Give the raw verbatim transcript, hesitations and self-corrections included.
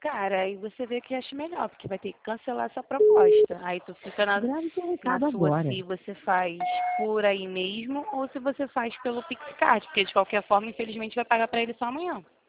Cara, aí você vê que acha melhor, porque vai ter que cancelar essa proposta. Aí tu fica na, Grave seu na recado sua agora. se você faz por aí mesmo ou se você faz pelo Pixcard, porque de qualquer forma, infelizmente, vai pagar pra ele só amanhã.